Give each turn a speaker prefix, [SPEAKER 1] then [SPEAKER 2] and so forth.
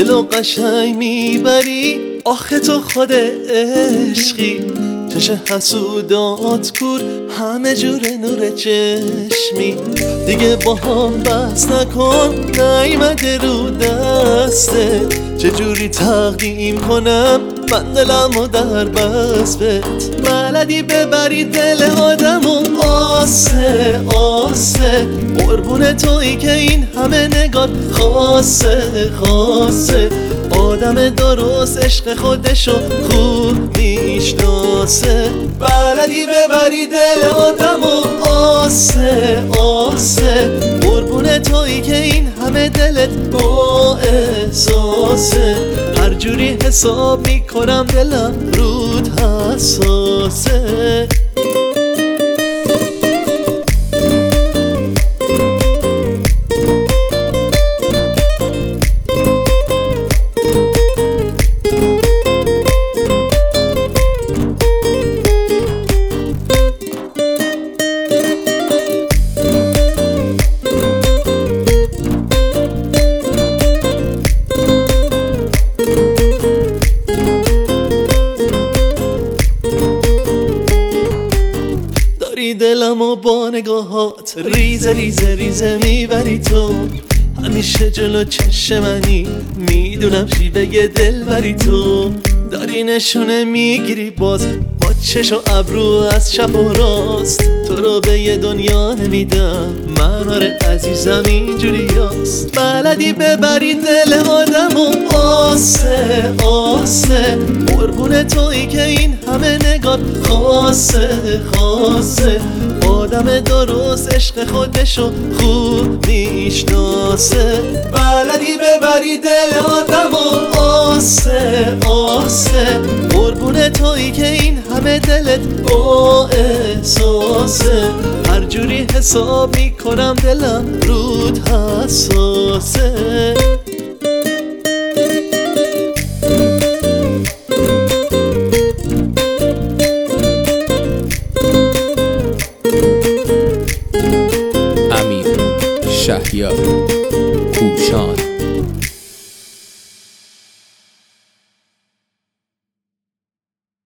[SPEAKER 1] دلو قشنگ میبری، آخه تو خود عشقی. چش حسودات کور، همه جور نور چشمی. دیگه با هم بس نکن، نیمده رو دسته. چجوری تقدیم کنم من دلمو در بسبت. بلدی ببری دل آدمو آسه آسه. قربون تویی که این همه نگات خاصه خاصه. آدم درست عشق خودشو خوب میشناسه. بلدی ببری دل آدمو آسه آسه. قربون تویی که این همه دلت با احساسه. هر جوری حساب میکنم دلم رود حساسه. دلمو با نگاهات ریزه ریزه ریزه میبری تو. همیشه جلو چشم منی، میدونم شیوه دل بری تو. داری نشونه میگیری باز با چش و ابرو از چپ و راست. تو رو به یه دنیا نمیدم من، آره عزیزم اینجوری هست. بلدی ببری دل آدمو آسه آسه. قربون تویی که این همه نگات خاصه خاصه. آدم درست عشق خودشو خوب میشناسه. بلدی ببری دل آدمو آسه آسه. قربون تویی که این همه دلت با احساسه. هر جوری حساب میکنم دلم رود حساسه.
[SPEAKER 2] امیر شهیار کوشان